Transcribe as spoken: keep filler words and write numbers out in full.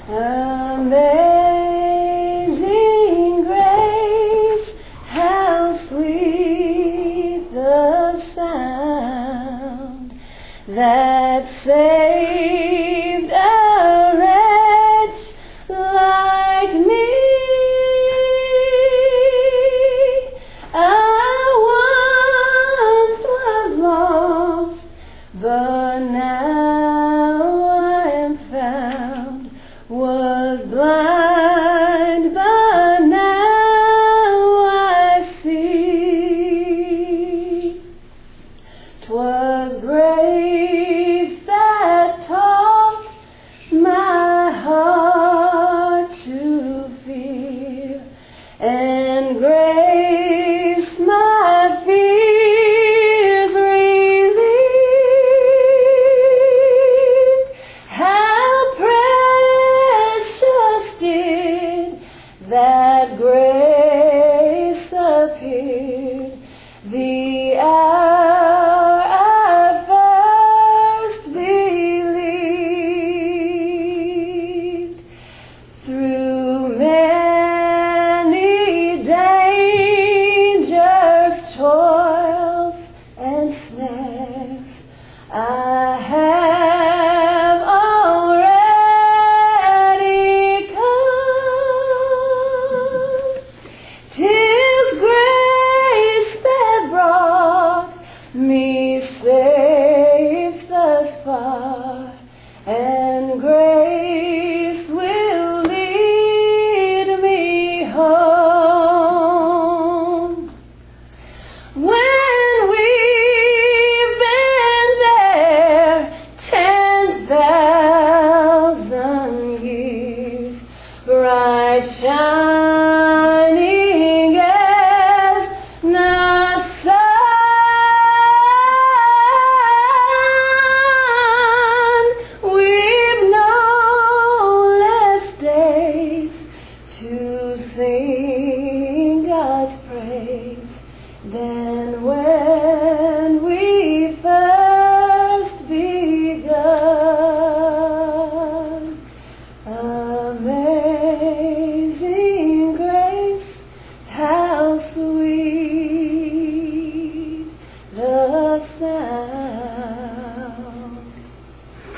Amazing grace, how sweet the sound that saved a wretch like me. I once was lost, but now I am found, was blind, but now I see. 'Twas grace that taught my heart to fear, and grace my fears relieved. How precious did that grace appear the hour I first believed. Through many dangers, toils, and snares, I have already come. 'Tis grace that brought me safe thus far, and grace will lead me home. When we've been there ten thousand years, bright shining as the sun, we've no less days to sing God's praise than when